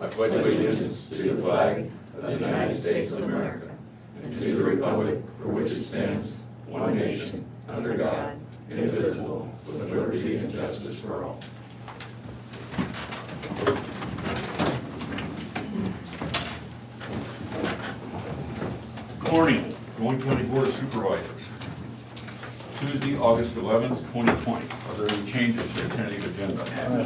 I pledge allegiance to the flag of the United States of America and to the republic for which it stands, one nation, under God, indivisible, with liberty and justice for all. Good morning, Rowan County Board of Supervisors. Tuesday, August 11th, 2020. Are there any changes to the tentative agenda?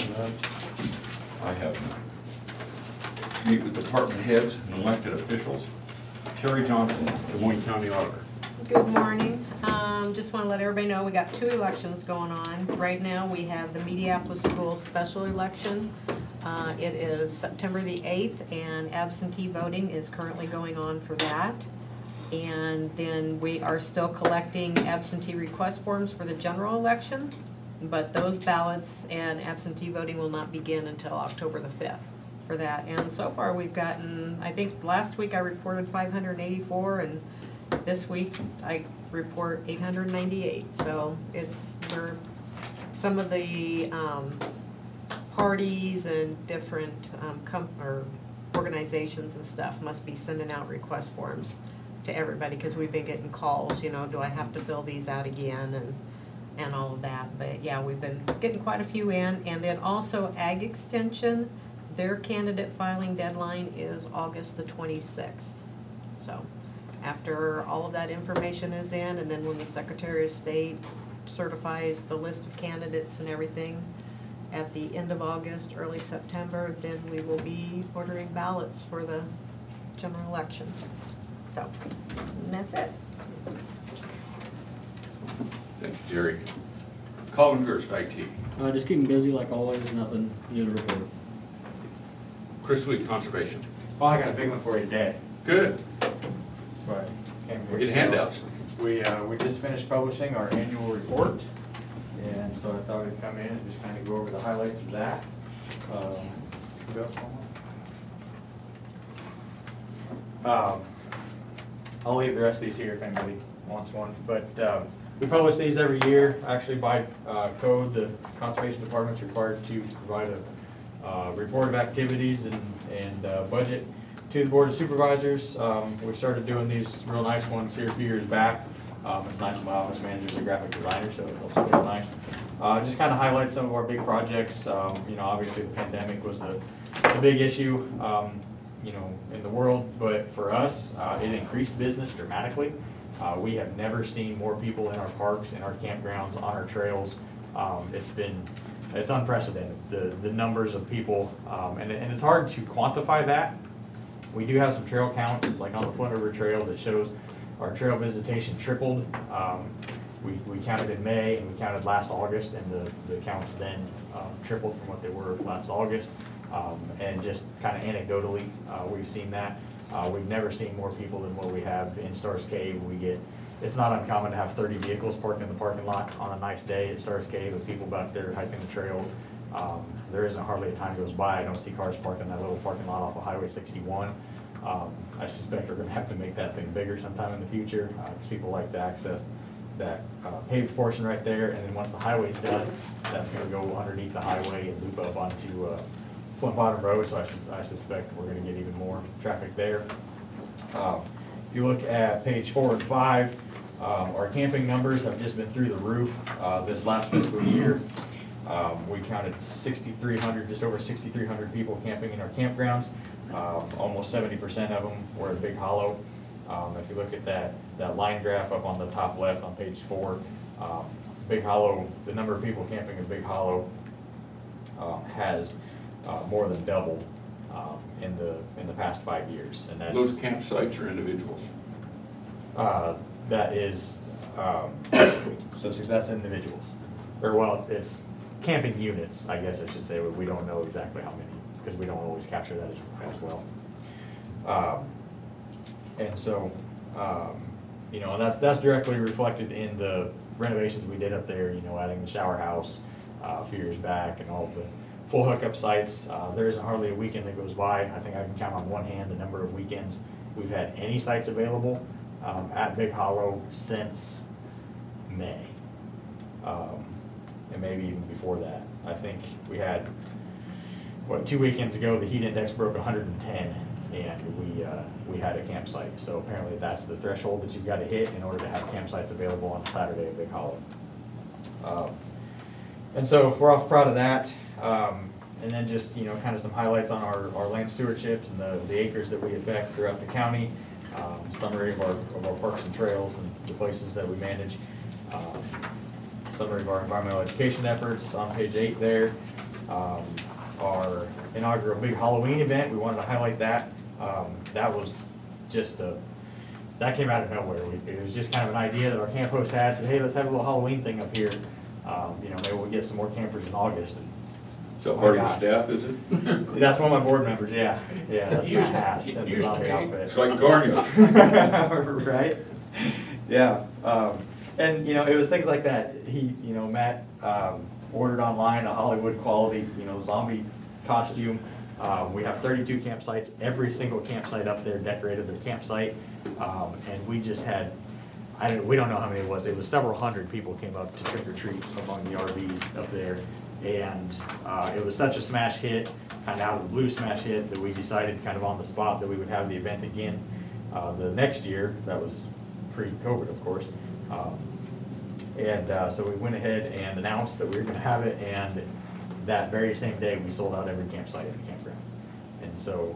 I have none. Meet with department heads and elected officials. Terry Johnson, Des Moines County Auditor. Good morning. Just want to let everybody know we got 2 elections going on. Right now we have the Mediapolis School special election. It is September the 8th and absentee voting is currently going on for that. And then we are still collecting absentee request forms for the general election, but those ballots and absentee voting will not begin until October the 5th for that. And so far we've gotten, I think last week I reported 584 and this week I report 898. So some of the parties and different or organizations and stuff must be sending out request forms to everybody, because we've been getting calls, do I have to fill these out again and all of that. But yeah, we've been getting quite a few in. And then also Ag Extension, their candidate filing deadline is August the 26th. So after all of that information is in, and then when the Secretary of State certifies the list of candidates and everything at the end of August, early September, then we will be ordering ballots for the general election. So, and that's it. Thank you, Terry. Colin Gerst, IT. Just keeping busy like always, nothing new to report. Chris Sweet, Conservation. Well, I got a big one for you today. Good. That's why I came here. We're getting handouts. We just finished publishing our annual report, and so I thought I'd come in and just kind of go over the highlights of that. I'll leave the rest of these here if anybody wants one, but we publish these every year. Actually, by code, the Conservation Department is required to provide a report of activities and budget to the Board of Supervisors. We started doing these real nice ones here a few years back. It's nice, my office manager's a graphic designer, so it looks real nice. Just kind of highlight some of our big projects. Obviously the pandemic was the big issue, in the world, but for us, it increased business dramatically. We have never seen more people in our parks, in our campgrounds, on our trails. It's unprecedented, the numbers of people, and it's hard to quantify that. We do have some trail counts, like on the Flint River Trail, that shows our trail visitation tripled. We counted in May and we counted last August, and the counts then tripled from what they were last August. And just kind of anecdotally, we've seen that. We've never seen more people than what we have in Starr's Cave. It's not uncommon to have 30 vehicles parked in the parking lot on a nice day at Starr's Cave with people back there hiking the trails. There isn't hardly a time goes by I don't see cars parked in that little parking lot off of Highway 61. I suspect we're going to have to make that thing bigger sometime in the future, because people like to access that paved portion right there, and then once the highway's done, that's going to go underneath the highway and loop up onto Flint Bottom Road, so I suspect we're going to get even more traffic there. If you look at page 4 and 5, our camping numbers have just been through the roof this last fiscal year. We counted 6,300, just over 6,300 people camping in our campgrounds. Almost 70% of them were at Big Hollow. If you look at that line graph up on the top left on page 4, Big Hollow, the number of people camping in Big Hollow has more than doubled in the past 5 years, and that's Those campsites are individuals. that is so that's individuals, or well, it's camping units, I guess I should say. But we don't know exactly how many, because we don't always capture that as well. And so, and that's directly reflected in the renovations we did up there. Adding the shower house a few years back, and all the full hookup sites. There isn't hardly a weekend that goes by. I think I can count on one hand the number of weekends we've had any sites available at Big Hollow since May, and maybe even before that. I think we had 2 weekends ago, the heat index broke 110, and we had a campsite. So apparently that's the threshold that you've got to hit in order to have campsites available on Saturday of Big Hollow. And so we're awful proud of that. And then just, kind of some highlights on our land stewardship and the acres that we affect throughout the county. Summary of our parks and trails and the places that we manage. Summary of our environmental education efforts on page 8 there. Our inaugural big Halloween event, we wanted to highlight that. That was just that came out of nowhere. It was just kind of an idea that our camp host had, said, hey, let's have a little Halloween thing up here. Maybe we'll get some more campers in August. And, So part of your staff, is it? that's one of my board members, yeah. Yeah, that's Matt Hass and the zombie outfit. It's like Garnios. Right? Yeah. And, it was things like that. Matt ordered online a Hollywood quality, zombie costume. We have 32 campsites. Every single campsite up there decorated their campsite. And we just had, we don't know how many it was. It was several hundred people came up to trick or treat among the RVs up there. And it was such a smash hit, kind of out of the blue smash hit, that we decided kind of on the spot that we would have the event again the next year. That was pre-COVID, of course. So we went ahead and announced that we were going to have it, and that very same day we sold out every campsite in the campground. And so,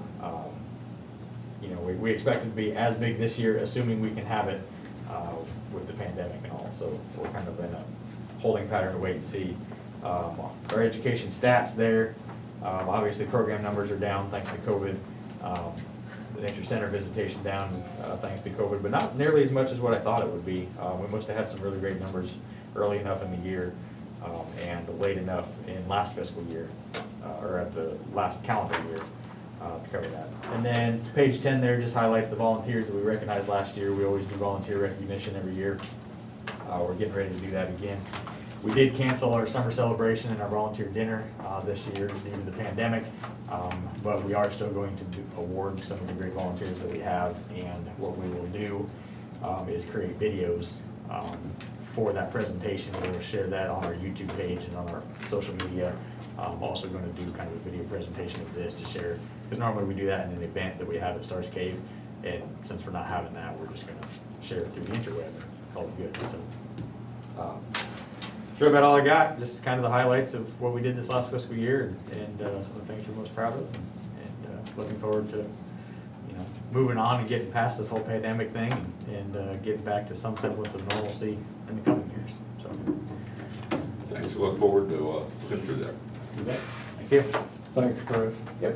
we expect it to be as big this year, assuming we can have it with the pandemic and all. So we're kind of in a holding pattern to wait and see. Our education stats there, obviously program numbers are down thanks to COVID. The Nature Center visitation down thanks to COVID, but not nearly as much as what I thought it would be. We must have had some really great numbers early enough in the year and late enough in last fiscal year, or at the last calendar year to cover that. And then page 10 there just highlights the volunteers that we recognized last year. We always do volunteer recognition every year. We're getting ready to do that again. We did cancel our summer celebration and our volunteer dinner this year due to the pandemic, but we are still going to award some of the great volunteers that we have, and what we will do is create videos for that presentation. We'll share that on our YouTube page and on our social media. I'm also going to do kind of a video presentation of this to share, because normally we do that in an event that we have at Stars Cave, and since we're not having that, we're just going to share it through the interweb and call it good. So. That's about all I got, just kind of the highlights of what we did this last fiscal year and some of the things we're most proud of, and looking forward to moving on and getting past this whole pandemic thing and getting back to some semblance of normalcy in the coming years. So, Thanks, we look forward to looking through that. you bet. Thank you. Thanks, Chris. Yep.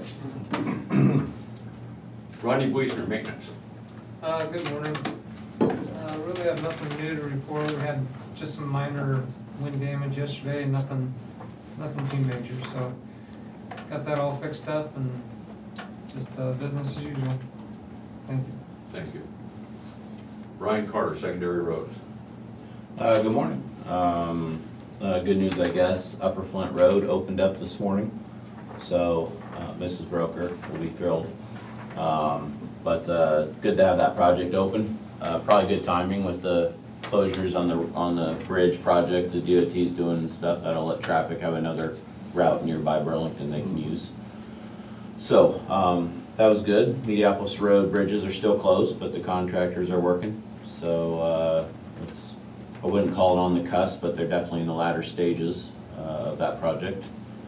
Rodney Buisner, maintenance. Good morning. Really have nothing new to report. We had just some minor wind damage yesterday, nothing too major, so got that all fixed up and just business as usual. Thank you. Thank you. Ryan Carter, Secondary Roads. Good morning. Good news, I guess. Upper Flint Road opened up this morning, so Mrs. Broker will be thrilled. But good to have that project open. Probably good timing with the closures on the bridge project the DOT's doing and stuff. That'll let traffic have another route nearby Burlington they can use. So that was good. Mediapolis Road bridges are still closed, but the contractors are working. So I wouldn't call it on the cusp, but they're definitely in the latter stages of that project.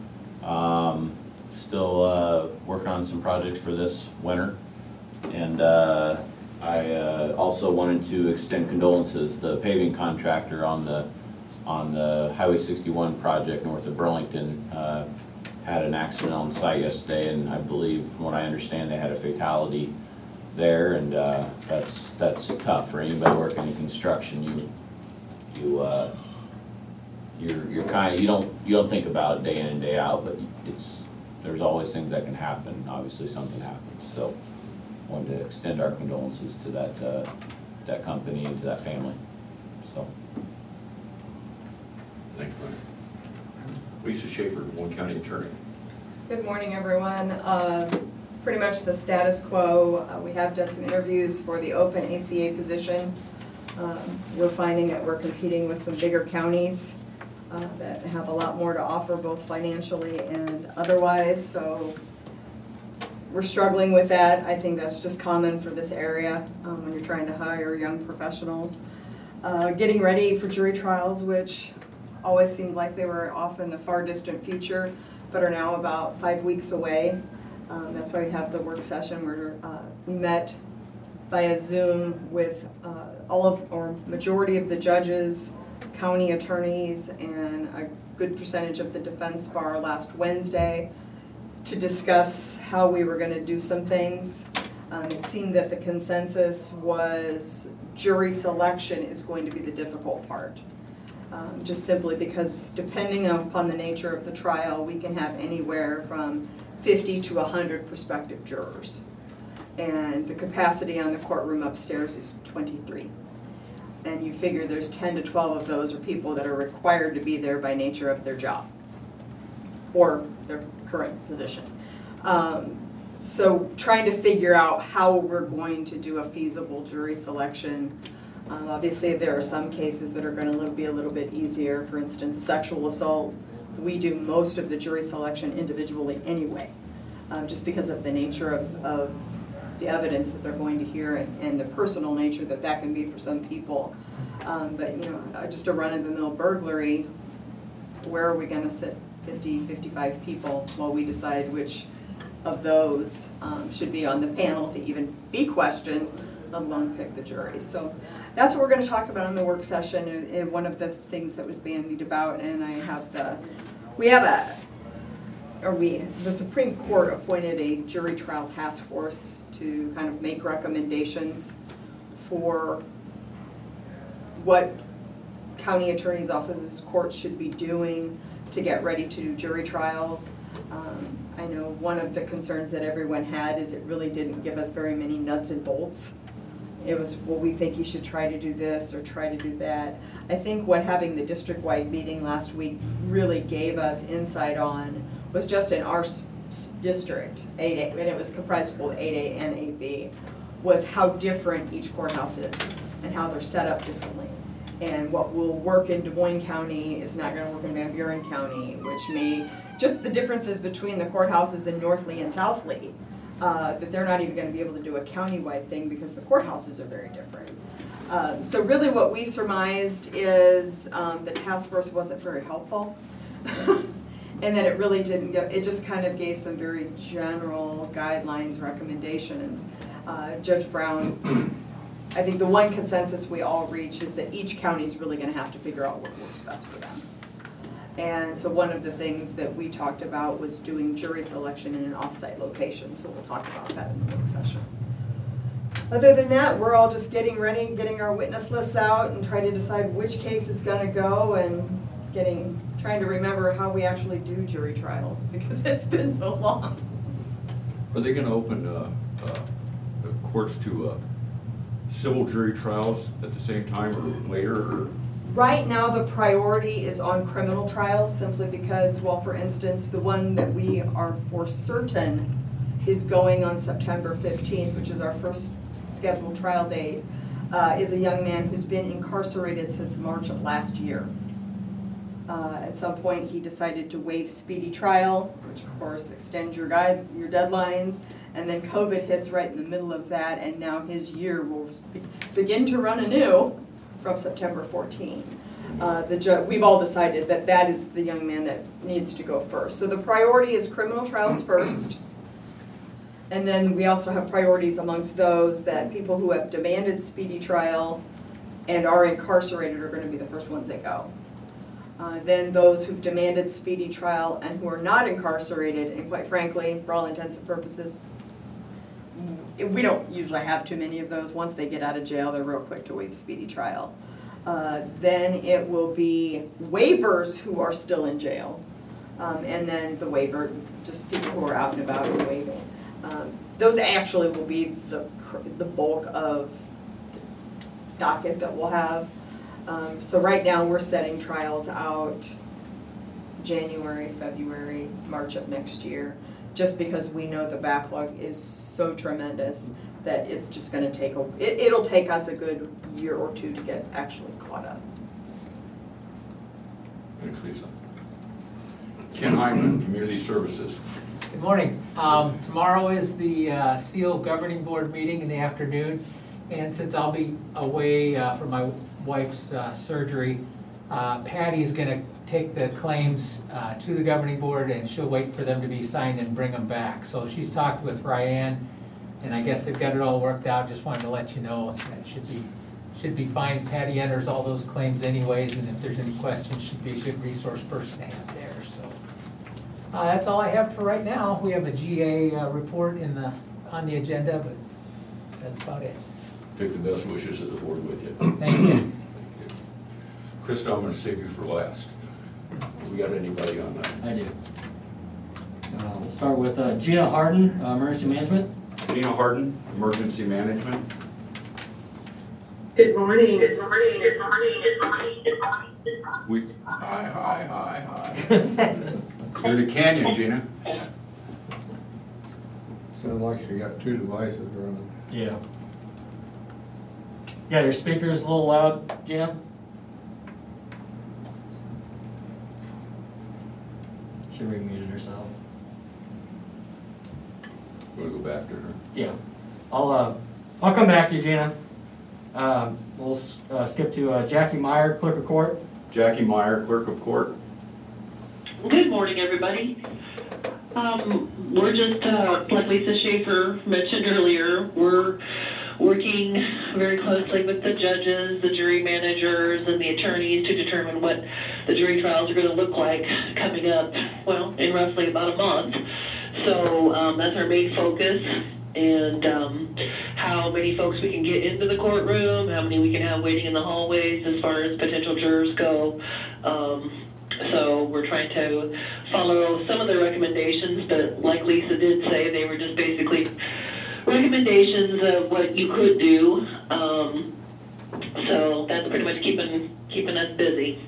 Still working on some projects for this winter, and I also wanted to extend condolences. The paving contractor on the Highway 61 project north of Burlington had an accident on site yesterday, and I believe, from what I understand, they had a fatality there, and that's tough for anybody working in construction. You're kind of, you don't think about it day in and day out, but there's always things that can happen. Obviously something happens, so wanted to extend our condolences to that company and to that family. So. Thank you, Ryan. Lisa Schaefer, Warren County Attorney. Good morning, everyone. Pretty much the status quo. We have done some interviews for the open ACA position. We're finding that we're competing with some bigger counties that have a lot more to offer both financially and otherwise, so we're struggling with that. I think that's just common for this area when you're trying to hire young professionals. Getting ready for jury trials, which always seemed like they were off in the far distant future, but are now about 5 weeks away. That's why we have the work session where we met via Zoom with majority of the judges, county attorneys, and a good percentage of the defense bar last Wednesday to discuss how we were going to do some things. It seemed that the consensus was jury selection is going to be the difficult part. Just simply because depending upon the nature of the trial, we can have anywhere from 50 to 100 prospective jurors. And the capacity on the courtroom upstairs is 23. And you figure there's 10 to 12 of those are people that are required to be there by nature of their job or their current position. So trying to figure out how we're going to do a feasible jury selection. Obviously there are some cases that are going to be a little bit easier. For instance, a sexual assault, we do most of the jury selection individually anyway, just because of the nature of the evidence that they're going to hear and the personal nature that can be for some people. But you know, just a run-of-the-mill burglary, where are we going to sit 50, 55 people while we decide which of those should be on the panel to even be questioned, let alone pick the jury. So that's what we're going to talk about in the work session, and one of the things that was bandied about, and the Supreme Court appointed a jury trial task force to kind of make recommendations for what county attorney's offices, courts should be doing to get ready to do jury trials. I know one of the concerns that everyone had is it really didn't give us very many nuts and bolts. It was, well, we think you should try to do this or try to do that. I think what having the district-wide meeting last week really gave us insight on was just in our district, 8A, and it was comprised of both 8A and 8B, was how different each courthouse is and how they're set up differently. And what will work in Des Moines County is not going to work in Van Buren County, which may, just the differences between the courthouses in North Lee and South Lee, that they're not even going to be able to do a countywide thing because the courthouses are very different. So really what we surmised is the task force wasn't very helpful. And that it really didn't get, it just kind of gave some very general guidelines, recommendations. Judge Brown, I think the one consensus we all reach is that each county is really going to have to figure out what works best for them. And so one of the things that we talked about was doing jury selection in an off-site location, so we'll talk about that in the work session. Other than that, we're all just getting ready, getting our witness lists out and trying to decide which case is going to go and trying to remember how we actually do jury trials because it's been so long. Are they gonna open the courts to civil jury trials at the same time or later? Or? Right now, the priority is on criminal trials simply because, well, for instance, the one that we are for certain is going on September 15th, which is our first scheduled trial date, is a young man who's been incarcerated since March of last year. At some point, he decided to waive speedy trial, which of course extends your deadlines, and then COVID hits right in the middle of that, and now his year will begin to run anew from September 14. We've all decided that that is the young man that needs to go first. So the priority is criminal trials first, and then we also have priorities amongst those that people who have demanded speedy trial and are incarcerated are going to be the first ones that go. Then those who've demanded speedy trial and who are not incarcerated, and quite frankly, for all intents and purposes, we don't usually have too many of those. Once they get out of jail, they're real quick to waive speedy trial. Then it will be waivers who are still in jail, and then the waiver, just people who are out and about and waiving. Those actually will be the bulk of the docket that we'll have. So right now we're setting trials out January, February, March of next year, just because we know the backlog is so tremendous that it's just going to take it'll take us a good year or two to get actually caught up. Thanks, Lisa. Ken Hyman, Community Services. Good morning. Tomorrow is the seal governing board meeting in the afternoon, and since I'll be away for my wife's surgery, Patty's gonna take the claims to the governing board, and she'll wait for them to be signed and bring them back. So she's talked with Ryan, and I guess they've got it all worked out. Just wanted to let you know that should be fine. Patty enters all those claims anyways, and if there's any questions, she'd be a good resource person to have there, so. That's all I have for right now. We have a GA report on the agenda, but that's about it. Take the best wishes of the board with you. Thank you. Thank you. Krista, I'm gonna save you for last. We got anybody on that? I do. We'll start with Gina Harden, Emergency Management. Gina Harden, Emergency Management. Good morning, good morning, good morning, good morning, good morning, good morning. We, hi. You're in the canyon, Gina. Sounds like she got two devices running. Yeah. Yeah, your speaker's a little loud, Gina. She remuted herself. Wanna go back to her? Yeah. I'll come back to you, Gina. We'll skip to Jackie Meyer, Clerk of Court. Jackie Meyer, Clerk of Court. Good morning, everybody. We're just, like Lisa Schaefer mentioned earlier, we're working very closely with the judges, the jury managers, and the attorneys to determine what the jury trials are gonna look like coming up, well, in roughly about a month. So, that's our main focus, and, how many folks we can get into the courtroom, how many we can have waiting in the hallways as far as potential jurors go. So we're trying to follow some of the recommendations, but like Lisa did say, they were just basically recommendations of what you could do. So that's pretty much keeping us busy.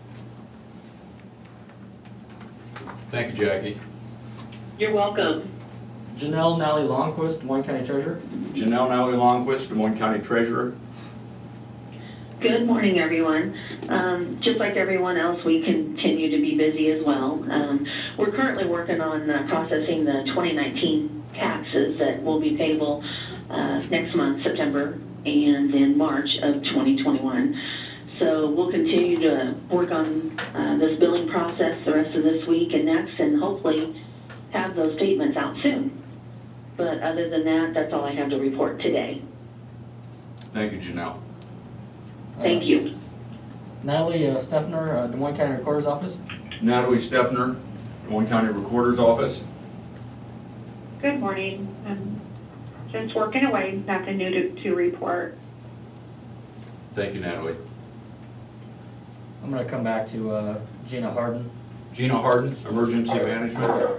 Thank you, Jackie. You're welcome. Janelle Nally Longquist, Des Moines County Treasurer. Janelle Nally Longquist, Des Moines County Treasurer. Good morning, everyone. Just like everyone else, we continue to be busy as well. We're currently working on processing the 2019 taxes that will be payable next month, September, and in March of 2021. So we'll continue to work on this billing process the rest of this week and next, and hopefully have those statements out soon. But other than that, that's all I have to report today. Thank you, Janelle. Thank you. Natalie Steffner, Des Moines County Recorder's Office. Natalie Steffner, Des Moines County Recorder's Office. Good morning. Just working away, nothing new to report. Thank you, Natalie. I'm gonna come back to Gina Harden. Gina Harden, Emergency Management.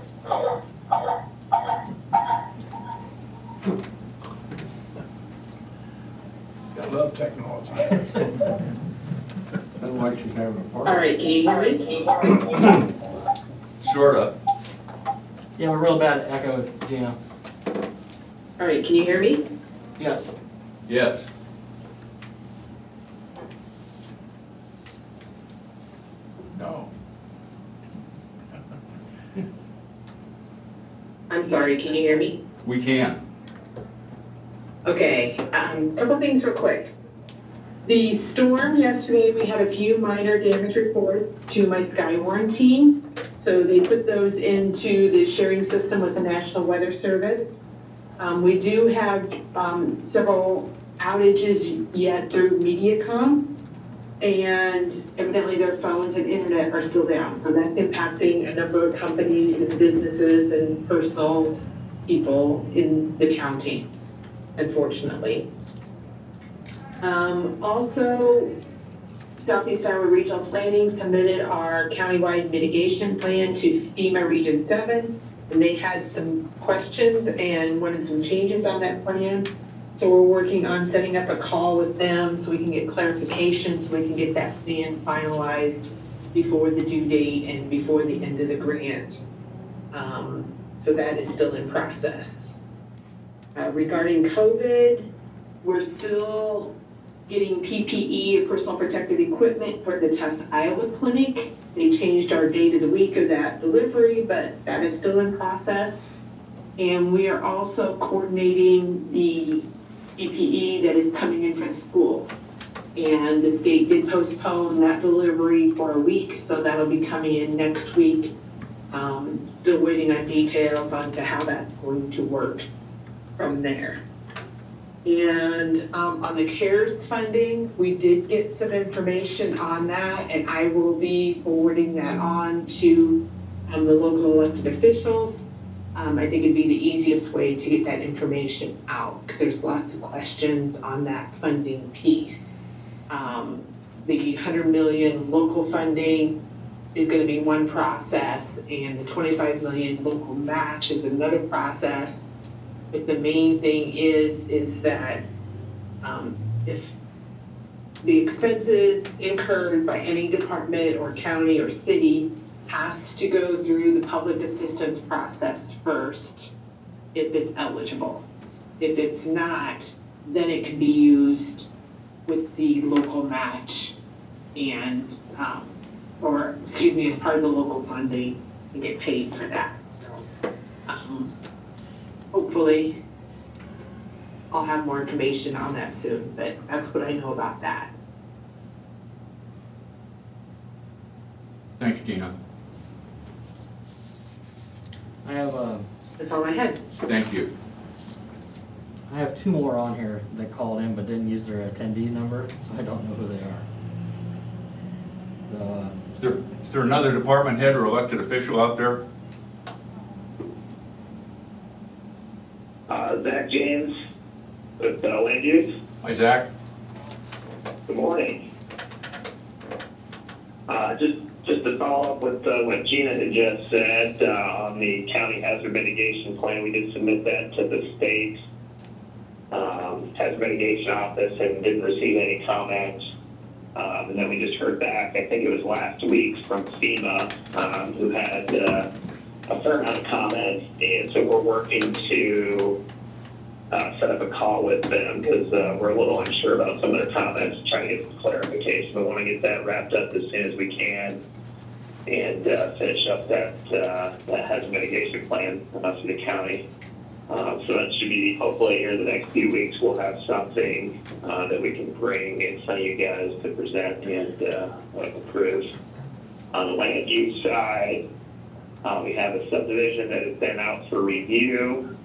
I love technology. Sounds like she's having a party. All right, can you hear me? Sorta. Yeah, we're real bad at echo, Gina. All right, can you hear me? Yes. Yes. No. I'm sorry, can you hear me? We can. Okay, couple things real quick. The storm yesterday, we had a few minor damage reports to my Skywarn team. So they put those into the sharing system with the National Weather Service. We do have several outages yet through MediaCom. And evidently their phones and internet are still down. So that's impacting a number of companies and businesses and personal people in the county, unfortunately. Also, Southeast Iowa Regional Planning submitted our countywide mitigation plan to FEMA Region 7. And they had some questions and wanted some changes on that plan. So we're working on setting up a call with them so we can get clarification, so we can get that plan finalized before the due date and before the end of the grant. So that is still in process. Regarding COVID, we're still getting PPE or personal protective equipment for the Test Iowa Clinic. They changed our date of the week of that delivery, but that is still in process. And we are also coordinating the PPE that is coming in from schools. And the state did postpone that delivery for a week, so that'll be coming in next week. Still waiting on details on to how that's going to work from there. And on the CARES funding, we did get some information on that, and I will be forwarding that on to the local elected officials. I think it'd be the easiest way to get that information out, because there's lots of questions on that funding piece. The 100 million local funding is gonna be one process, and the 25 million local match is another process. But the main thing is that if the expenses incurred by any department or county or city has to go through the public assistance process first, if it's eligible. If it's not, then it can be used with the local match and, as part of the local funding and get paid for that. So, hopefully, I'll have more information on that soon, but that's what I know about that. Thanks, Dina. I have, That's all I had. Thank you. I have two more on here that called in but didn't use their attendee number, so I don't know who they are. So, Is there another department head or elected official out there? Zach James with Land Use. Hi, Zach. Good morning. Just to follow up with what Gina had just said on the county hazard mitigation plan, we did submit that to the state hazard mitigation office and didn't receive any comments. And then we just heard back, I think it was last week, from FEMA, who had a fair amount of comments, and so we're working to set up a call with them because we're a little unsure about some of their comments, trying to get some clarification. We want to get that wrapped up as soon as we can and finish up that hazard mitigation plan for the county. So that should be, hopefully here in the next few weeks, we'll have something that we can bring in front of you guys to present and approve. On the land use side, we have a subdivision that has been out for review.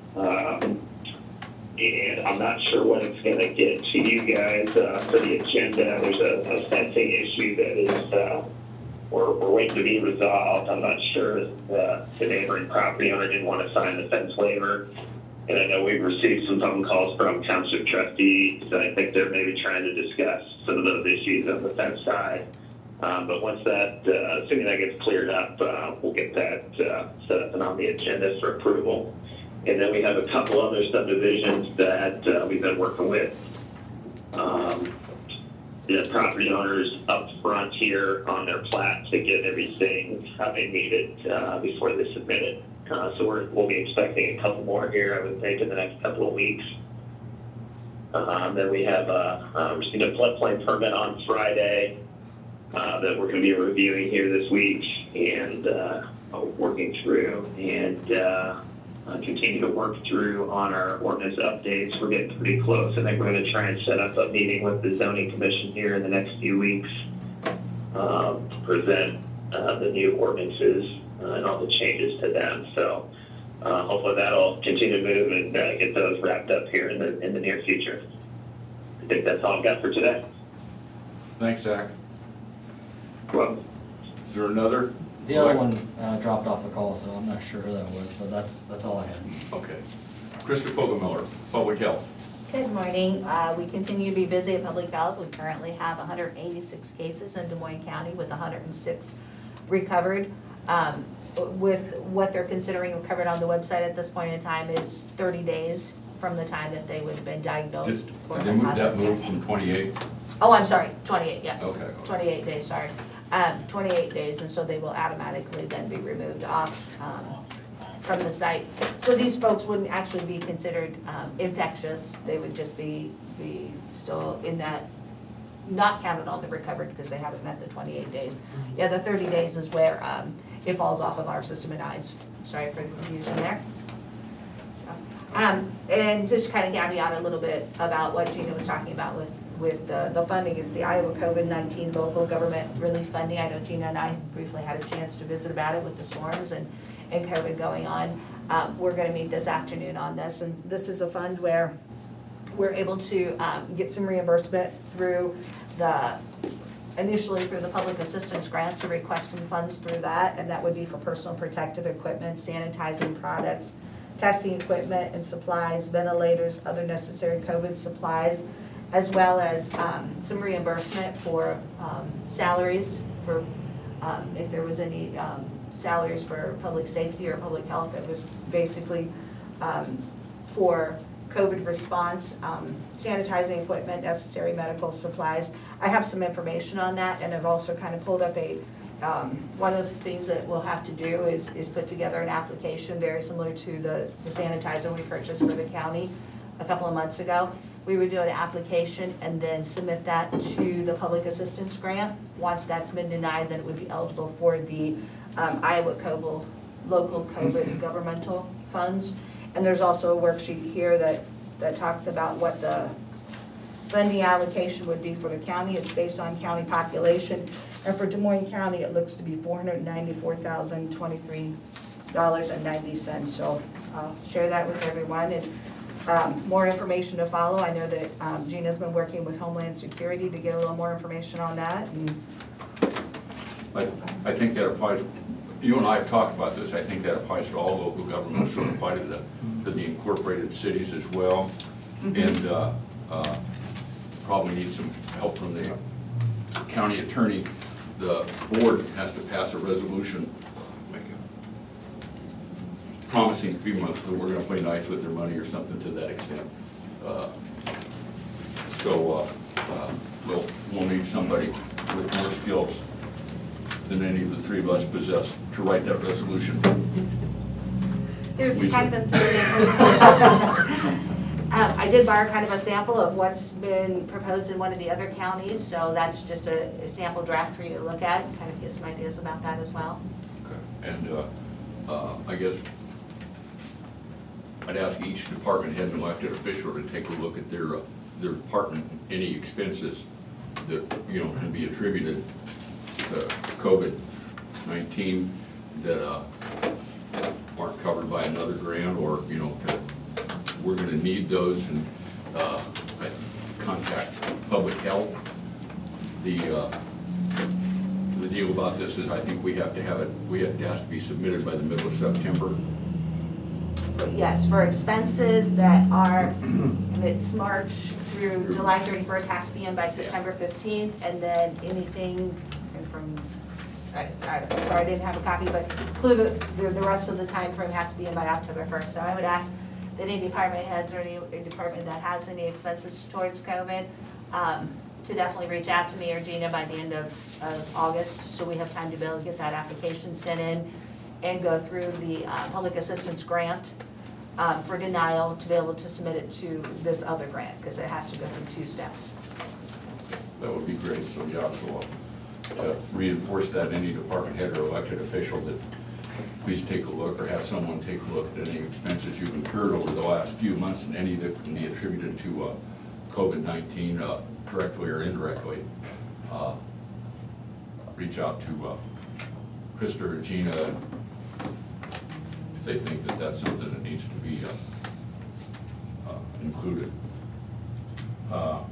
And I'm not sure when it's going to get to you guys for the agenda. There's a fencing issue that is we're waiting to be resolved. I'm not sure if the neighboring property owner didn't want to sign the fence waiver. And I know we've received some phone calls from township trustees, and I think they're maybe trying to discuss some of those issues on the fence side. But once that, assuming that gets cleared up, we'll get that set up and on the agenda for approval. And then we have a couple other subdivisions that we've been working with the property owners up front here on their plat to get everything how they need it before they submit it. So we'll be expecting a couple more here, I would think, in the next couple of weeks. Then we have received a floodplain permit on Friday that we're going to be reviewing here this week and working through and continue to work through on our ordinance updates. We're getting pretty close. I think we're going to try and set up a meeting with the zoning commission here in the next few weeks to present the new ordinances and all the changes to them. So hopefully that'll continue to move and get those wrapped up here in the near future. I think that's all I've got for today. Thanks, Zach. Well, is there another? The other one dropped off the call, so I'm not sure who that was, but that's all I had. Okay. Krista Fogelmiller, Public Health. Good morning. We continue to be busy at Public Health. We currently have 186 cases in Des Moines County with 106 recovered. With what they're considering recovered on the website at this point in time is 30 days from the time that they would have been diagnosed. Did they move that move from 28? Oh, I'm sorry, 28, yes. Okay. 28 days, sorry. 28 days, and so they will automatically then be removed off from the site. So these folks wouldn't actually be considered infectious. They would just be still in that not counted on the recovered because they haven't met the 28 days. Yeah, the 30 days is where it falls off of our system and IDES. Sorry for the confusion there. So, and just to kind of caveat a little bit about what Gina was talking about with the funding is the Iowa COVID-19 local government relief funding. I know Gina and I briefly had a chance to visit about it with the storms and COVID going on. We're going to meet this afternoon on this, and this is a fund where we're able to get some reimbursement through initially through the public assistance grant to request some funds through that, and that would be for personal protective equipment, sanitizing products, testing equipment and supplies, ventilators, other necessary COVID supplies, as well as some reimbursement for salaries for if there was any salaries for public safety or public health that was basically for COVID response, sanitizing equipment, necessary medical supplies. I have some information on that, and I've also kind of pulled up one of the things that we'll have to do is put together an application very similar to the sanitizer we purchased for the county a couple of months ago. We would do an application and then submit that to the public assistance grant. Once that's been denied, then it would be eligible for the Iowa COVID, local COVID governmental funds. And there's also a worksheet here that talks about what the funding allocation would be for the county. It's based on county population. And for Des Moines County, it looks to be $494,023.90. So I'll share that with everyone. And more information to follow. I know that Gina's been working with Homeland Security to get a little more information on that. And I think that applies, you and I have talked about this, I think that applies to all local governments, so apply to the incorporated cities as well. And probably need some help from the county attorney. The board has to pass a resolution promising FEMA that we're gonna play nice with their money or something to that extent. We'll need somebody with more skills than any of the three of us possess to write that resolution. Here's kind of a I did borrow kind of a sample of what's been proposed in one of the other counties, so that's just a sample draft for you to look at and kind of get some ideas about that as well. Okay. And I guess I'd ask each department head and elected official to take a look at their department, any expenses that, you know, can be attributed to COVID-19 that aren't covered by another grant, or, you know, we're gonna need those, and contact public health. The deal about this is I think we have to have it, it has to be submitted by the middle of September. Yes, for expenses that are, it's March through July 31st, has to be in by September 15th, and then anything from, sorry, I didn't have a copy, but include the rest of the time frame has to be in by October 1st. So I would ask that any department heads or any department that has any expenses towards COVID to definitely reach out to me or Gina by the end of August, so we have time to be able to get that application sent in and go through the public assistance grant for denial to be able to submit it to this other grant, because it has to go through 2 steps. That would be great. So yeah, so to reinforce that, any department head or elected official, that please take a look, or have someone take a look at any expenses you've incurred over the last few months, and any that can be attributed to COVID-19 directly or indirectly. Reach out to Krista or Gina if they think that that's something that needs to be included. I'll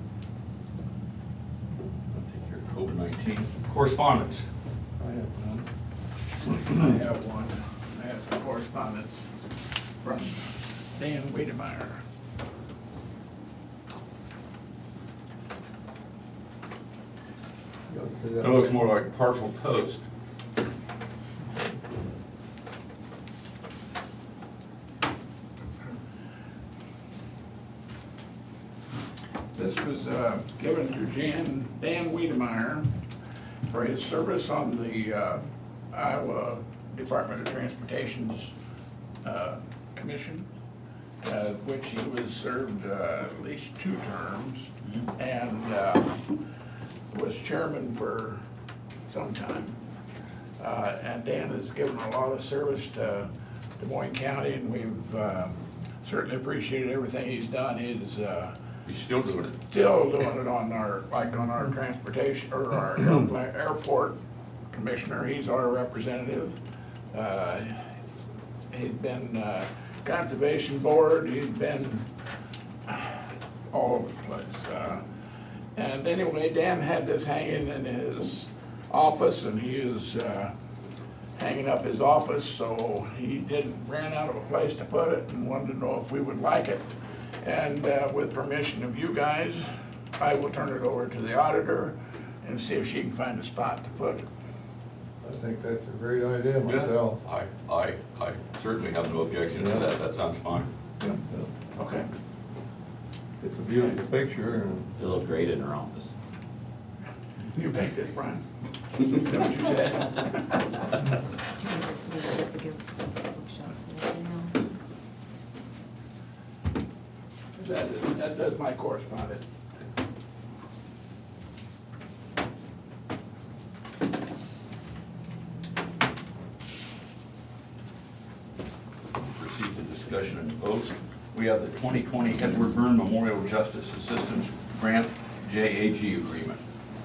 take care of COVID-19. Correspondence. I have one. I have some correspondence from Dan Wiedemeyer. That looks more like partial post. This was given to Dan Wiedemeyer for his service on the Iowa Department of Transportation's commission, which he was served at least 2 terms. And was chairman for some time. And Dan has given a lot of service to Des Moines County, and we've certainly appreciated everything he's done. He's still doing it. Still doing it on our, like on our transportation, or our airport commissioner. He's our representative. He's been conservation board, he's been all over the place. And anyway, Dan had this hanging in his office, and he was hanging up his office, so he ran out of a place to put it and wanted to know if we would like it. And with permission of you guys, I will turn it over to the auditor and see if she can find a spot to put it. I think that's a great idea myself. I certainly have no objection to that. That sounds fine. Yeah. Okay. It's a beautiful picture, and It'll look great in her office. You paint this, Brian. Is that what you said? Do you just leave it up against the bookshelf there, you know? That does my correspondence. Proceed to discussion and vote. We have the 2020 Edward Byrne Memorial Justice Assistance Grant JAG agreement.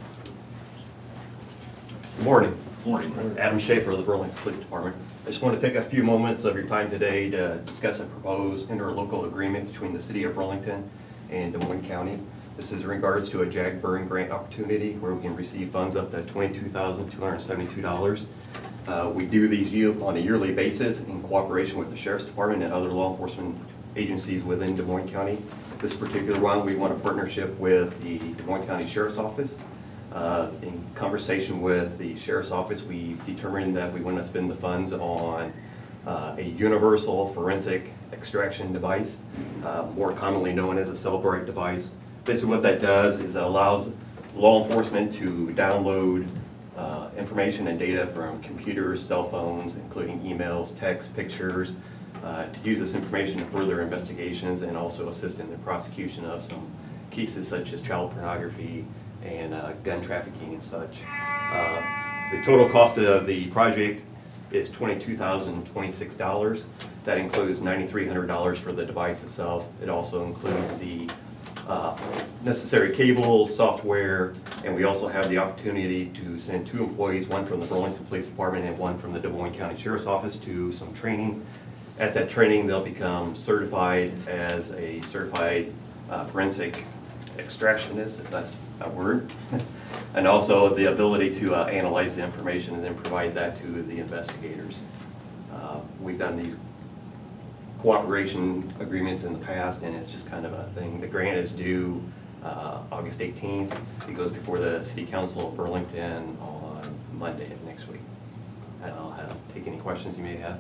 Good morning. Morning. Adam Schaefer of the Burlington Police Department. I just want to take a few moments of your time today to discuss a proposed interlocal agreement between the City of Burlington and Des Moines County. This is in regards to a JAG Byrne grant opportunity where we can receive funds up to $22,272. We do these on a yearly basis in cooperation with the Sheriff's Department and other law enforcement agencies within Des Moines County. This particular one, we want a partnership with the Des Moines County Sheriff's Office. In conversation with the Sheriff's Office, we've determined that we want to spend the funds on a universal forensic extraction device, more commonly known as a Celebrite device. Basically what that does is it allows law enforcement to download information and data from computers, cell phones, including emails, texts, pictures, to use this information in further investigations and also assist in the prosecution of some cases such as child pornography and gun trafficking and such. The total cost of the project is $22,026. That includes $9,300 for the device itself. It also includes the necessary cables, software, and we also have the opportunity to send 2 employees, one from the Burlington Police Department and one from the Des Moines County Sheriff's Office, to some training. At that training, they'll become certified as a certified forensic extractionist, if that's a word, and also the ability to analyze the information and then provide that to the investigators. We've done these cooperation agreements in the past, and it's just kind of a thing. The grant is due August 18th. It goes before the City Council of Burlington on Monday of next week. And I'll take any questions you may have.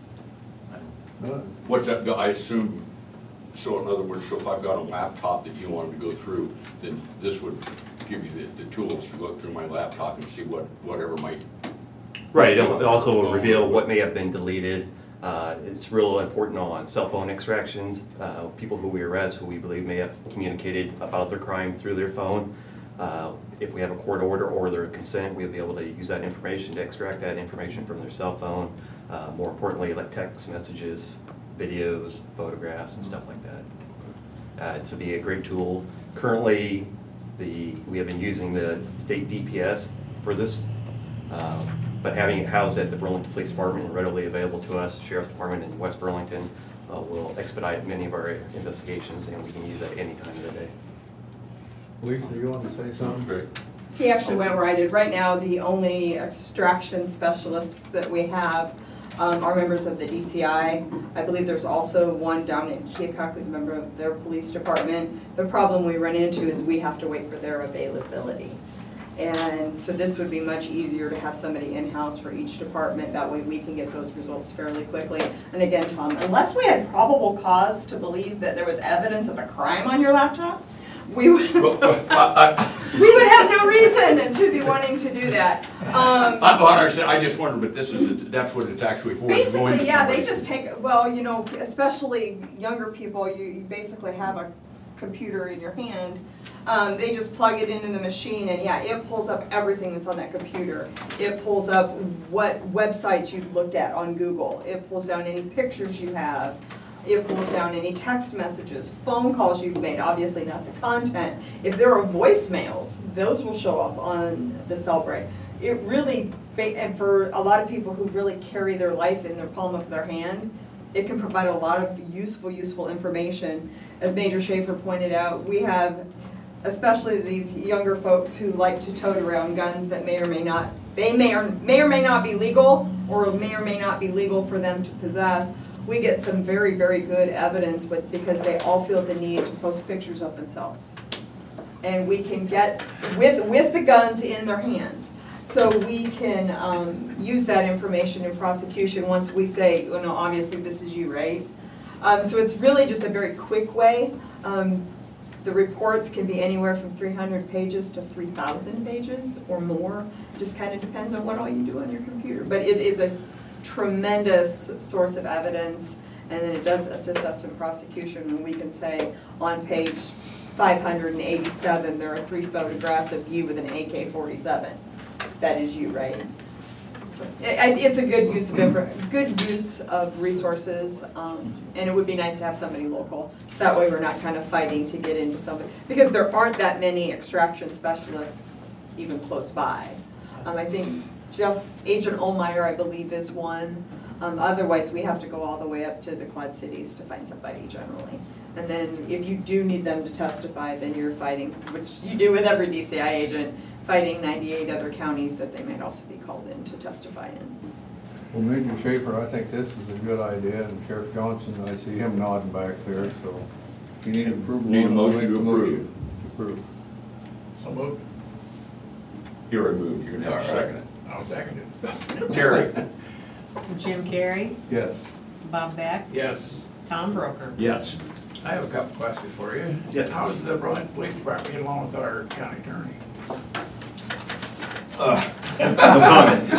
What's that, I assume, so in other words, so if I've got a laptop that you wanted to go through, then this would give you the tools to look through my laptop and see whatever might. Right, it also will reveal what may have been deleted. It's real important on cell phone extractions, people who we arrest who we believe may have communicated about their crime through their phone. If we have a court order or their consent, we'll be able to use that information to extract that information from their cell phone. More importantly, like text messages, videos, photographs, and stuff like that. It would be a great tool. Currently, we have been using the state DPS for this, but having it housed at the Burlington Police Department and readily available to us, Sheriff's Department in West Burlington, will expedite many of our investigations, and we can use that any time of the day. Lisa, you want to say something? Great. He actually went where I did. Right now, the only extraction specialists that we have are members of the DCI. I believe there's also one down in Keokuk who's a member of their police department. The problem we run into is we have to wait for their availability. And so this would be much easier to have somebody in-house for each department. That way we can get those results fairly quickly. And again, Tom, unless we had probable cause to believe that there was evidence of a crime on your laptop, we would have no reason to be wanting to do that. I just wondered, but that's what it's actually for. Basically, yeah, they just take, well, you know, especially younger people, you basically have a computer in your hand. They just plug it into the machine and yeah, it pulls up everything that's on that computer. It pulls up what websites you've looked at on Google. It pulls down any pictures you have. It pulls down any text messages, phone calls you've made, obviously not the content. If there are voicemails, those will show up on the Cellbrite. It really, and for a lot of people who really carry their life in the palm of their hand, it can provide a lot of useful information. As Major Schaefer pointed out, we have, especially these younger folks who like to tote around guns that may or may not be legal or may not be legal for them to possess. We get some very good evidence because they all feel the need to post pictures of themselves. And we can get, with the guns in their hands. So we can use that information in prosecution once we say, oh no, obviously this is you, right? So it's really just a very quick way. The reports can be anywhere from 300 pages to 3,000 pages or more. Just kind of depends on what all you do on your computer. But it is a tremendous source of evidence, and then it does assist us in prosecution when we can say on page 587 there are 3 photographs of you with an AK-47. That is you, right? So it's a good use of resources, and it would be nice to have somebody local. That way we're not kind of fighting to get into somebody, because there aren't that many extraction specialists even close by. I think Agent Olmeyer, I believe, is one. Otherwise, we have to go all the way up to the Quad Cities to find somebody generally. And then if you do need them to testify, then you're fighting, which you do with every DCI agent, fighting 98 other counties that they might also be called in to testify in. Well, Major Schaefer, I think this is a good idea, and Sheriff Johnson, I see him nodding back there, so you need approval. Need a motion I'll make to approve. Approve. So moved. You already moved, you're gonna have to second it. I'll second it. Terry? Jim Carrey, Yes. Bob Beck, Yes. Tom Broker. Yes. I have a couple questions for you. Yes. How does the Burlington Police Department get along with our county attorney? No comment.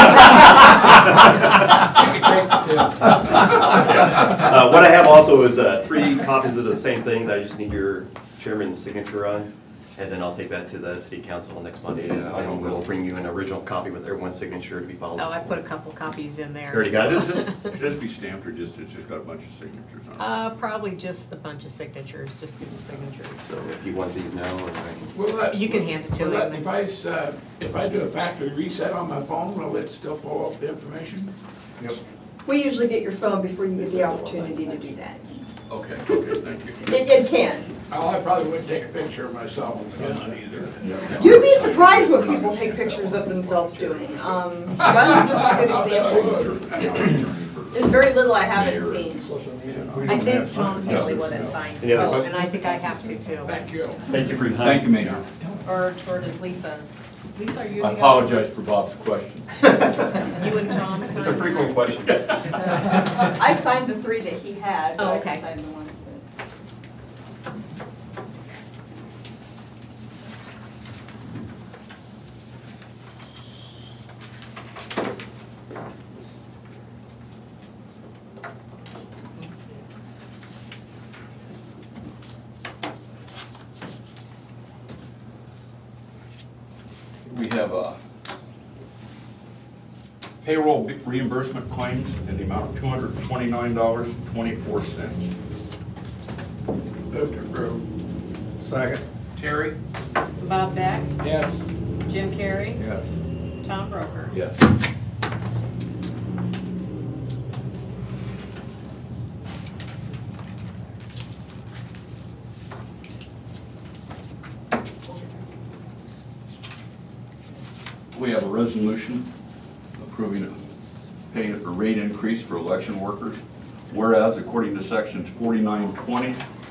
What I have also is 3 copies of the same thing that I just need your chairman's signature on, and then I'll take that to the city council next Monday. Yeah, I don't We'll know. bring you an original copy with everyone's signature to be followed. Oh, I put a couple copies in there. Already got it? Should this be stamped or just, it's just got a bunch of signatures on it? Probably just a bunch of signatures, just do the signatures. So if you want these now, or I can... Will that- You can hand it to will that him. device, if I do a factory reset on my phone, will it still pull up the information? Yep. We usually get your phone before you get the opportunity to do that. Okay, thank you. It can. Oh, I probably wouldn't take a picture of myself. Either. You'd be surprised what people take pictures of themselves doing. Guns are just a good example. There's very little I haven't seen. I think Tom's the only one that signs Any other it, questions? and I think I have to too. Thank you. Thank you for your time. Thank you, Major. Or does Lisa's? Lisa, are you the I guy? apologize for Bob's question. You and Tom signed? It's a frequent question. I signed the 3 that he had, but Oh, I okay. can sign the ones that. We have payroll reimbursement claims in the amount of $229.24. Move to approve. Second. Terry? Bob Beck, Yes. Jim Carrey, Yes. Tom Broker. Yes. We have a resolution approving a pay or rate increase for election workers. Whereas according to sections 4920,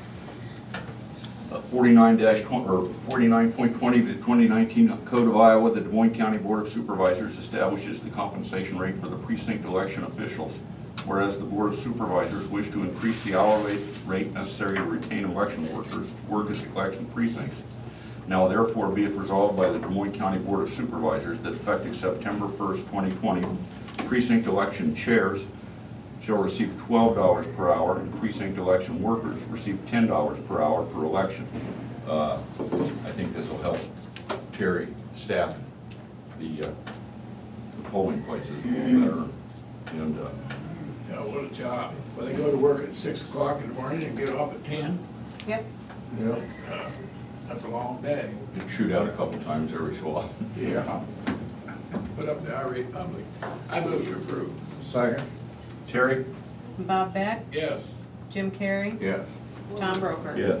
49-20 of the 2019 Code of Iowa, the Des Moines County Board of Supervisors establishes the compensation rate for the precinct election officials. Whereas the Board of Supervisors wish to increase the hourly rate necessary to retain election workers to work as election precincts. Now therefore be it resolved by the Des Moines County Board of Supervisors that effective September 1st, 2020, precinct election chairs shall receive $12 per hour and precinct election workers receive $10 per hour per election. I think this will help Terry staff the polling places a little better. And Yeah, what a job. Well, they go to work at 6 o'clock in the morning and get off at 10. Yep. Yep. That's a long day. it shoot out a couple times every so often. Yeah. Put up the irate public. I move to approve. Second? Terry? Bob Beck, Yes. Jim Carrey, Yes. Tom Broker. Yes.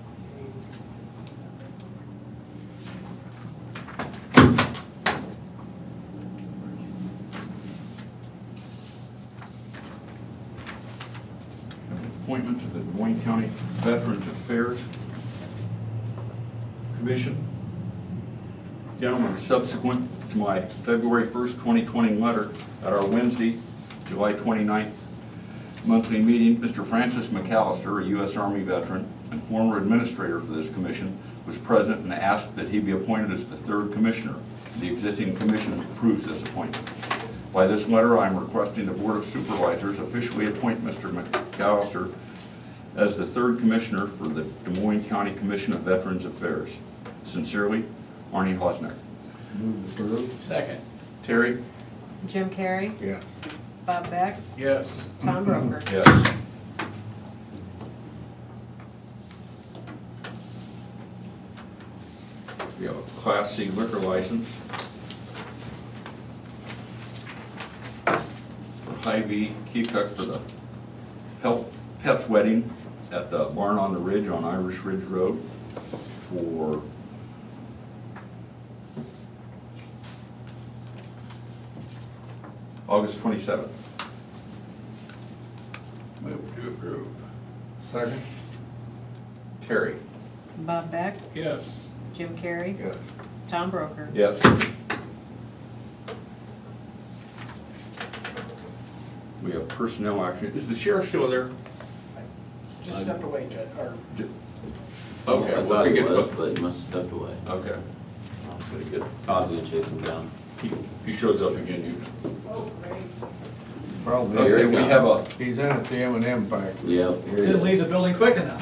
Appointment to the Des Moines County Veterans Affairs Commission. Gentlemen, subsequent to my February 1st, 2020 letter at our Wednesday, July 29th monthly meeting, Mr. Francis McAllister, a U.S. Army veteran and former administrator for this commission, was present and asked that he be appointed as the third commissioner. The existing commission approves this appointment. By this letter, I am requesting the Board of Supervisors officially appoint Mr. McAllister as the third commissioner for the Des Moines County Commission of Veterans Affairs. Sincerely, Arnie Hosnick. Move to approve? Second. Terry? Jim Carrey, Yes. Bob Beck, Yes. Tom Broker. Yes. We have a Class C liquor license for Hy-Vee Keokuk for the Pep's wedding at the Barn on the Ridge on Irish Ridge Road for August 27th. Move to approve. Second? Terry? Bob Beck, Yes. Jim Carrey, Yes. Tom Broker. Yes. We have personnel action. Is the sheriff still there? Just stepped away, Judge, or Okay, I well, thought if he he gets, was, but he must have stepped away. okay. Pretty good. Todd's gonna chase him down. If he shows up again, you. Probably. Okay, we have a, He's in at the M&M factory. Yep, here he didn't leave is. the building quick enough.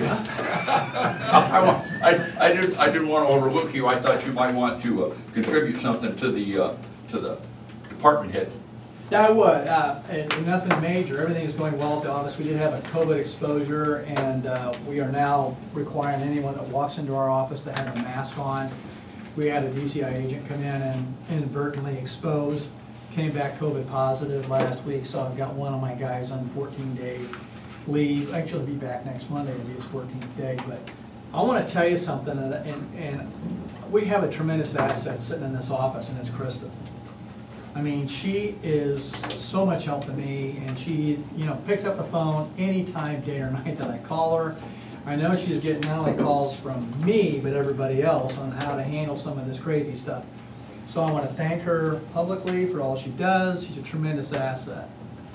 I didn't want to overlook you. I thought you might want to contribute something to the department head. Yeah, I would, and nothing major, everything is going well at the office. We did have a COVID exposure, and we are now requiring anyone that walks into our office to have a mask on. We had a DCI agent come in and inadvertently exposed, came back COVID positive last week, so I've got one of my guys on 14-day leave. Actually, he'll be back next Monday, it'll be his 14th day, but I want to tell you something, and we have a tremendous asset sitting in this office, and it's Krista. I mean, she is so much help to me, and she, picks up the phone anytime, day or night that I call her. I know she's getting not only calls from me, but everybody else on how to handle some of this crazy stuff. So I want to thank her publicly for all she does. She's a tremendous asset.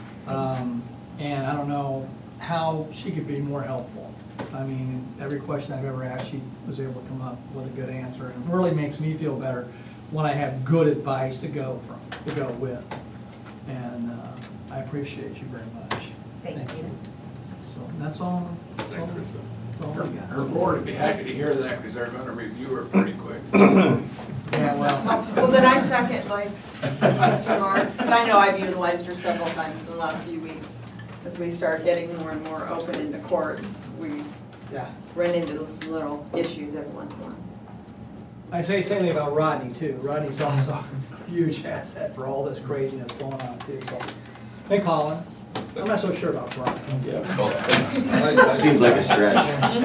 And I don't know how she could be more helpful. I mean, every question I've ever asked, she was able to come up with a good answer, and it really makes me feel better when I have good advice to go with. And I appreciate you very much. Thank you. So that's all. That's all I got. Her board would be happy to hear that because they're gonna review her pretty quick. Yeah, well. Well, then I second Mike's remarks, because I know I've utilized her several times in the last few weeks. As we start getting more and more open into courts, we run into those little issues every once in a while. I say the same thing about Rodney too. Rodney's also a huge asset for all this craziness going on too, so. And Colin, I'm not so sure about Rodney. Yeah. Seems like a stretch.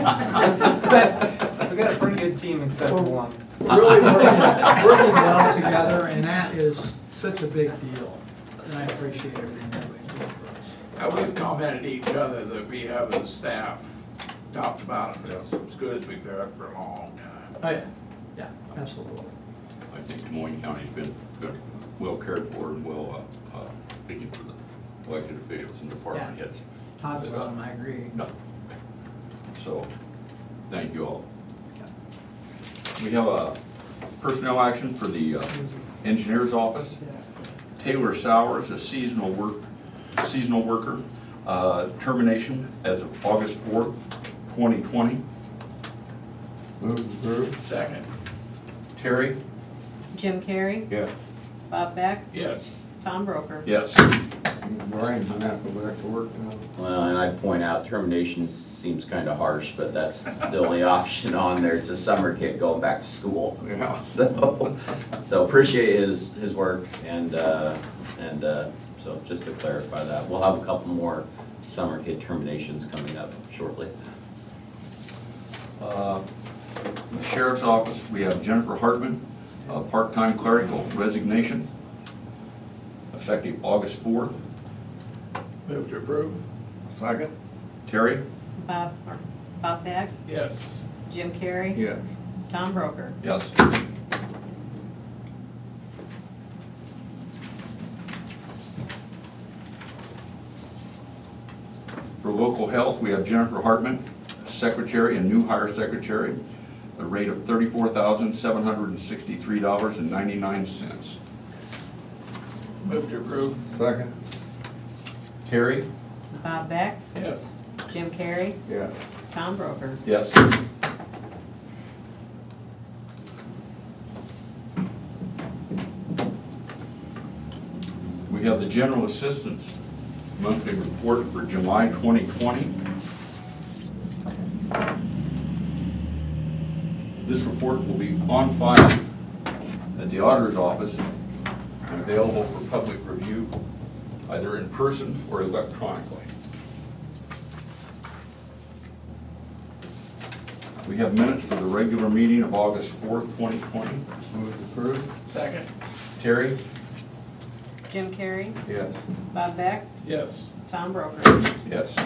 We've got a pretty good team except for one. Really working well together, and that is such a big deal. And I appreciate everything everybody's doing for us. We've commented to each other that we have the staff, talked about it, it's as good as we've had for a long time. Oh, yeah, absolutely. I think Des Moines County's been well cared for and well, speaking for the elected officials and department heads. Todd's well, and I agree. No. So, thank you all. We have a personnel action for the engineer's office. Taylor Sowers, a seasonal worker, termination as of August 4th, 2020. Move to approve. Second. Terry? Jim Carrey, Yes. Bob Beck, Yes. Tom Broker. Yes. Brian's gonna have to go back to work now. Well, and I'd point out termination seems kind of harsh, but that's the only option on there. It's a summer kid going back to school. Yeah. So appreciate his work and so just to clarify that, we'll have a couple more summer kid terminations coming up shortly. In the Sheriff's Office, we have Jennifer Hartman, part-time clerical resignation, effective August 4th. Move to approve. Second? Terry? Bob Beck, Yes. Jim Carrey, Yes. Tom Broker. Yes. For local health, we have Jennifer Hartman, secretary and new hire secretary, a rate of $34,763.99. Move to approve. Second? Terry? Bob Beck, Yes. Jim Carrey, Yes. Tom Broker. Yes. We have the general assistance monthly report for July 2020. This report will be on file at the auditor's office and available for public review, either in person or electronically. We have minutes for the regular meeting of August 4th, 2020. Move to approve. Second. Terry? Jim Carrey, Yes. Bob Beck, Yes. Tom Broker. Yes.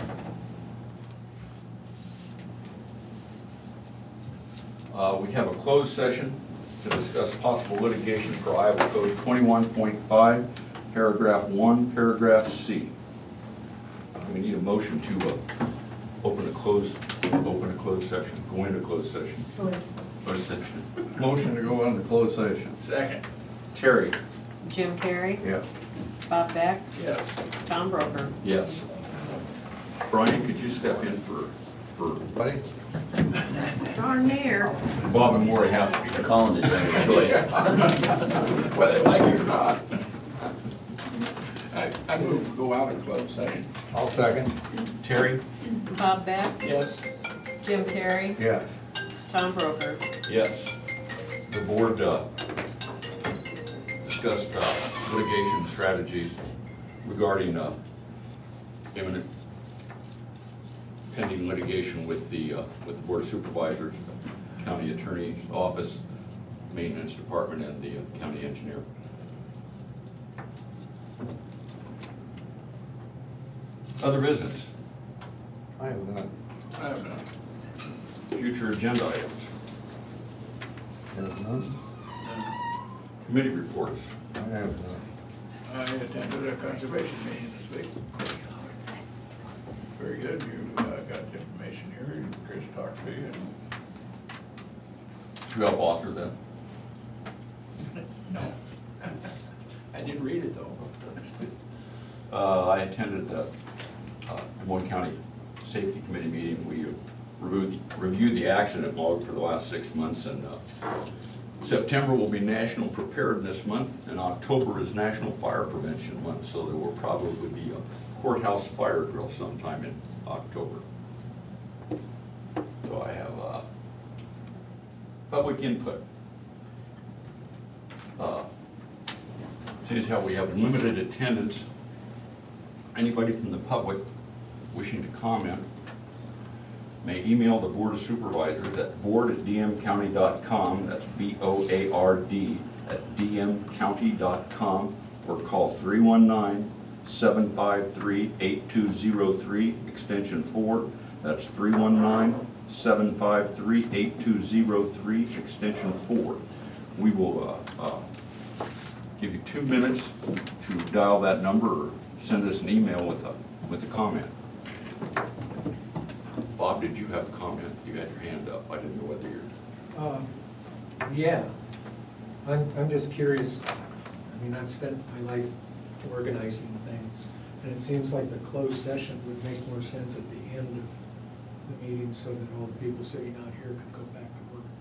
We have a closed session to discuss possible litigation for Iowa Code 21.5, paragraph 1, paragraph C. We need a motion to open a closed section, go into closed session. Closed session. Motion to go into closed session. Second. Terry? Jim Carrey, Yes. Bob Beck, Yes. Tom Broker. Yes. Brian, could you step in for Buddy? Darn near. Bob and Maury have to be They're calling it your choice. Whether they like it or not. I move to go out of closed session. I'll second. Terry? Bob Beck, Yes. Jim Carrey, Yes. Tom Broker. Yes. The board discussed litigation strategies regarding imminent pending litigation with the Board of Supervisors, the County Attorney's Office, Maintenance Department, and the County Engineer. Other business, I have none. I have none. future agenda items, Have none? committee reports. I have none. I attended a conservation meeting this week. Very good. You got the information here, and Chris talked to you. Did you help author that? No. I didn't read it, though. I attended the Des Moines County Safety Committee meeting. We reviewed the accident log for the last 6 months, and September will be National Preparedness Month, and October is National Fire Prevention Month, so there will probably be a courthouse fire drill sometime in October. So I have public input. Seeing as how we have limited attendance, anybody from the public wishing to comment may email the Board of Supervisors at board@dmcounty.com, that's BOARD@dmcounty.com, or call 319-753-8203, extension 4, that's 319-753-8203, extension 4. We will give you 2 minutes to dial that number or send us an email with a comment. Bob, did you have a comment? You had your hand up. I didn't know whether you're... Yeah. I'm just curious. I mean, I've spent my life organizing things, and it seems like the closed session would make more sense at the end of the meeting so that all the people sitting out here could go back to work.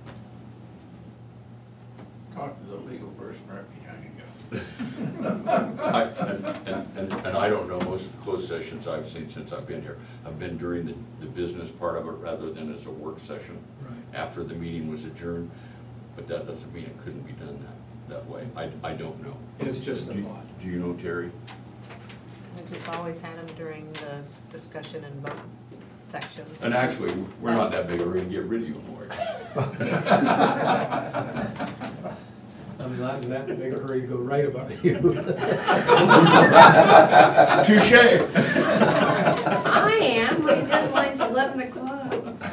Talk to the legal person right behind you. And I don't know, most of the closed sessions I've seen since I've been here have been during the business part of it rather than as a work session. Right. After the meeting was adjourned, but that doesn't mean it couldn't be done that way. I don't know. It's just a Do- thought. Do you know, Terry? I just always had them during the discussion and vote sections. And actually, we're not that big a hurry to get rid of you, Lori. I'm not in that big a hurry to go right about you. Touche. I am, my deadline's 11 o'clock.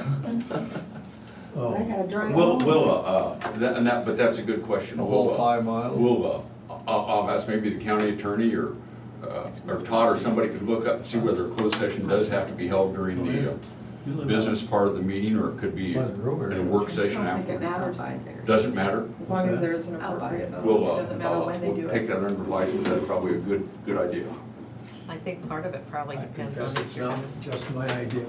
Oh. I gotta drive We'll, home. but that's a good question. The whole We'll, 5 miles? We'll, I'll ask maybe the county attorney or Todd or somebody could look up and see whether a closed session does have to be held during the business part of the meeting, or it could be in a work session I don't think it after. matters, Doesn't matter. as long as there's an appropriate vote, We'll, it doesn't matter when they do we'll take it. that under advisement. That's probably a good idea. I think part of it probably I depends on confess it's not just my idea.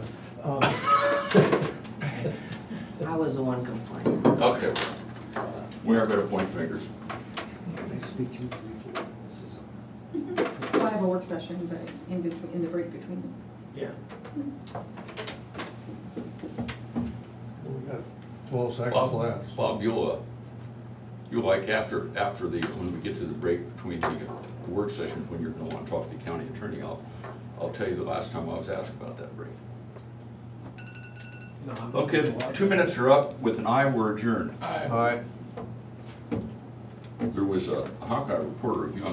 I was the one complaining. Okay. We aren't gonna point fingers. Can I speak to you briefly? This is- Well, I have a work session, but in between, in the break between them. Yeah. We got 12 seconds left. Bob, you'll like after when we get to the break between the work sessions, when you're gonna wanna talk to the county attorney, I'll tell you the last time I was asked about that break. No, I'm- Okay, 2 minutes are up. With an aye, we're adjourned. All right. There was a Hawkeye reporter review on